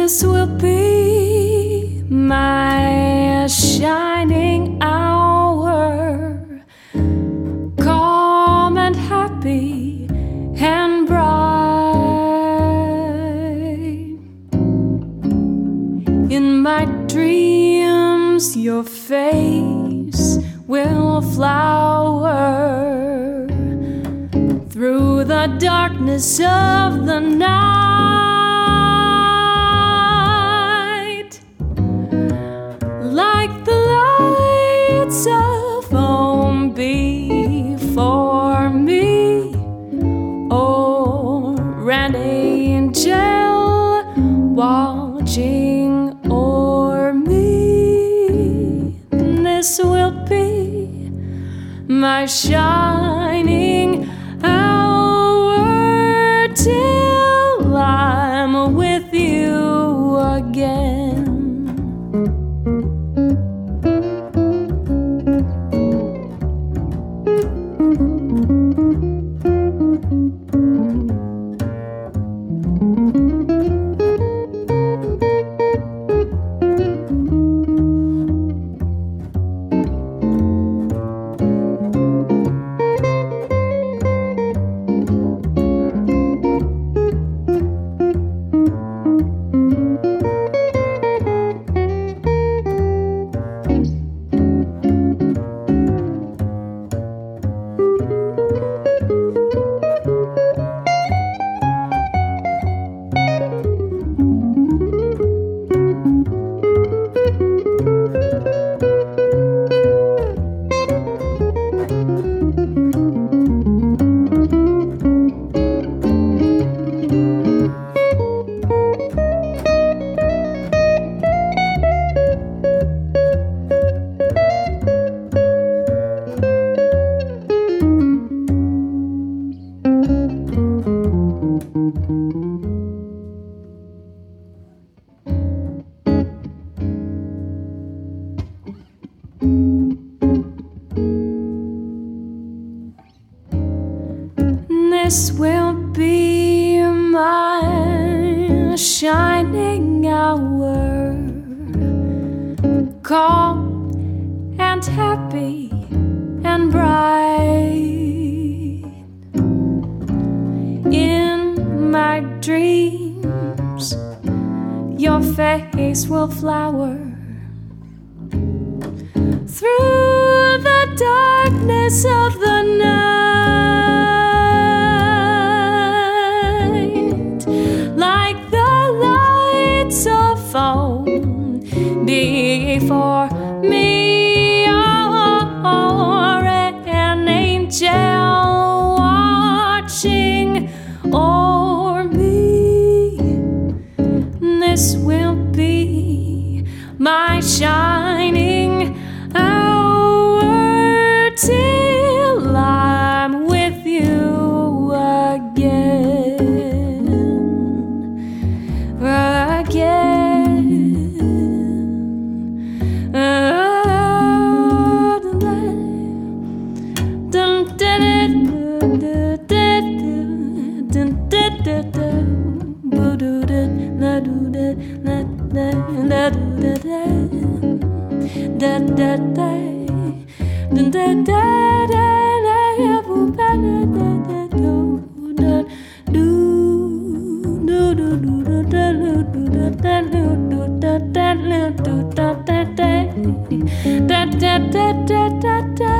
This will be my shining hour, calm and happy and bright. In my dreams, your face will flower through the darkness of the night, like the lights of home before me, or an angel watching o'er me. This will be my shining hour till I'm with you again. This will be my shining hour, calm and happy and bright. In my dreams, your face will flower through the darkness of the night, before me, or an angel watching o'er me. This will be my shining hour till I'm with you again. Da da da da da